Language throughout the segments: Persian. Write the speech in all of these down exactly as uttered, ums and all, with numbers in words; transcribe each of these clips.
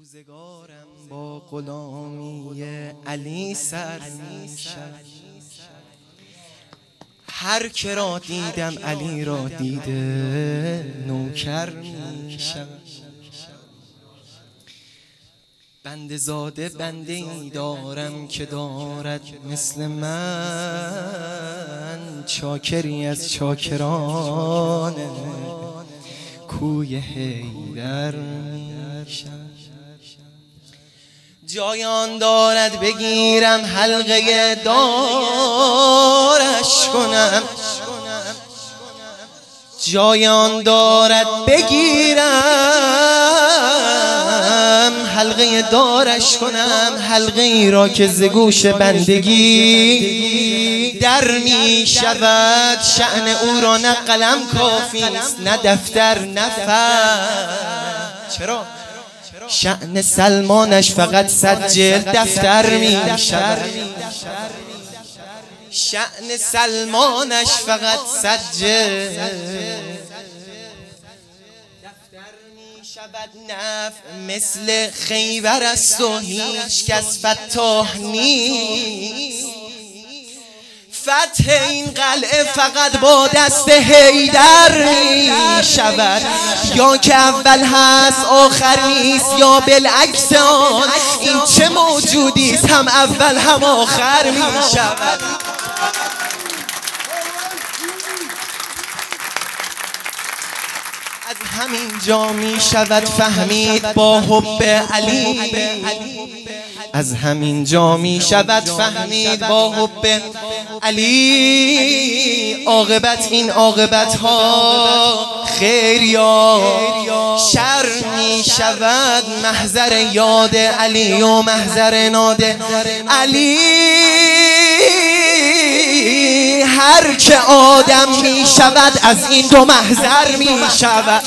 روزگارم با غلامی علی سر می‌شود. هر که را دیدم علی را دیده نوکر می‌شود. بنده زاده بنده ای دارم که دارد مثل من، چاکری از چاکران کوی حیدر می‌شود. جای آن دارد بگیرم حلقه دارش کنم، جای آن دارد بگیرم حلقه دارش کنم، حلقه ای را که ز گوش بندگی در می شود. شأن او را نه قلم کافی است نه دفتر نه فر. چرا؟ شأن سلمانش فقط صد جلد دفتر می شود. شأن سلمانش فقط صد جلد دفتر می شود. نفع مثل خیبر است و هیچ کس فتاح نیست. فتح این قلعه فقط با دست حیدر می شود. یا که اول هست آخر نیست، یا بالعکس آن این چه موجودی است هم اول هم آخر می شود. از همین جا می شود فهمید با حب علی، از همین جا می شود فهمید با حب علی. عاقبت این عاقبت ها خیر یا شر می شود. محضر یاد علی و محضر ناد علی. هر که آدم می شود از این دو محضر می شود.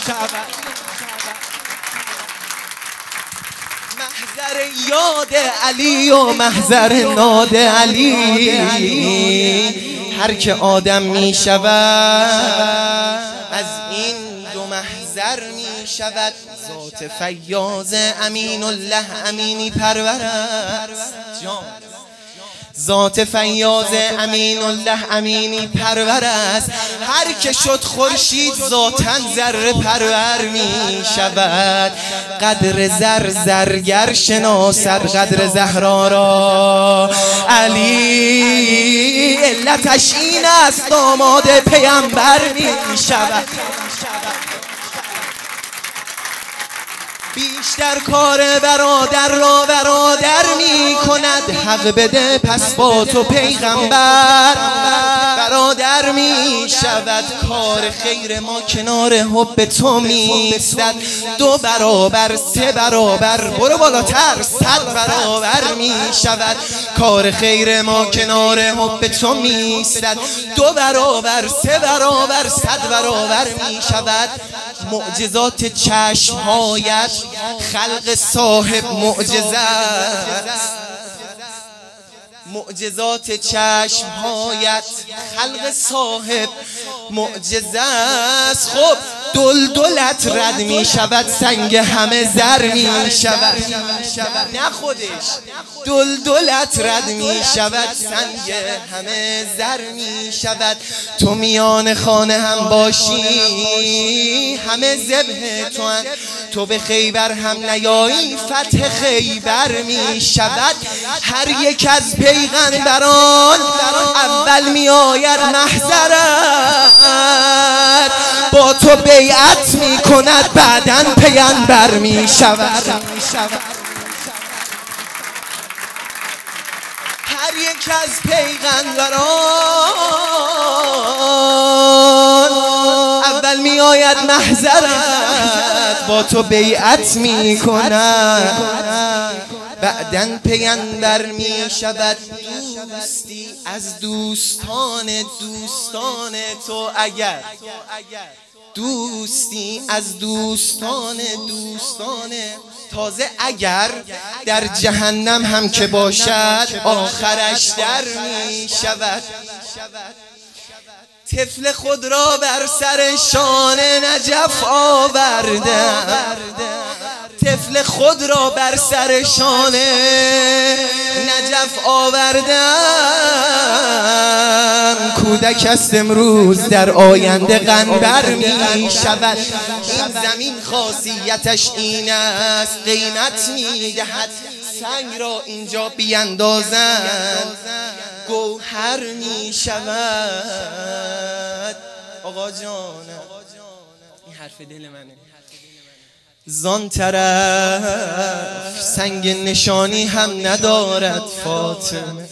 محضر یاد علی و محضر ناد علی. هر که آدم می شود از این دو محضر می شود. ذات فیاض امین الله امینی پرور است جان. ذات فیاض امین الله امینی پرور است. هر که شد خورشید ذاتاً ذره پرور می شود. قدر زر زرگر شناسد قدر زهرا را علی. علتش این است داماد پیامبر می شود. بیشتر کار برادر را برادر می کند. حق بده پس با تو پیغمبر برادر می شود. کار خیر ما کنار حب تو می ایستد. دو برابر سه برابر برو بالاتر صد برابر می شود. کار خیر ما کنار حب تو می ایستد. دو برابر سه برابر صد برابر می شود. معجزات چشم‌هایت خلق صاحب معجزه است. معجزات چشم‌هایت خلق صاحب معجزه است. خب دلدلت رد می شود سنگ همه زر می شود. نه خودش دلدلت رد می شود سنگ همه زر می شود. تو میان خانه هم باشی همه ذبح تو هن. تو به خیبر هم نیایی فتح خیبر می شود. هر یک از پیغمبران اول می آید محضرت. با تو بیعت می کند بعداً پیغمبر می شود. هر یک از پیغمبران اول می آید محضرت. با تو بیعت می کند بعداً پیغمبر می شود. دوستی از دوستان دوستان تو اگر دوستی از دوستان دوستان تازه اگر در جهنم هم که باشد آخرش در می شود. طفل خود را بر سر شان نجف آوردم. طفل خود را بر سر شانه نجف آوردم. کودک است امروز در آینده قنبر می شود. این زمین خاصیتش این است قیمت می دهد. سنگ را اینجا بیندازند گوهر می شود. آقا جان این حرف دل منه. زان طرف سنگ نشانی هم ندارد فاطمه،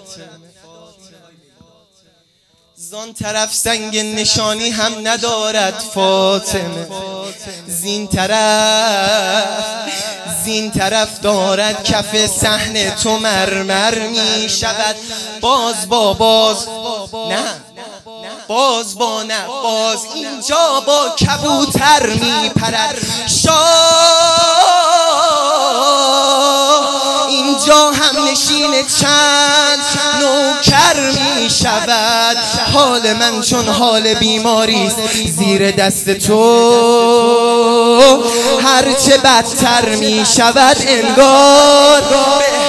زان طرف سنگ نشانی هم ندارد فاطمه. زین طرف زین طرف دارد کف صحن تو مرمر می شود. باز با باز نه باز با نه باز اینجا با کبوتر می پرد. شاه اینجا هم نشین چند نوکر می شود. حال من چون حال بیماری زیر دست تو هرچه بدتر می شود انگار.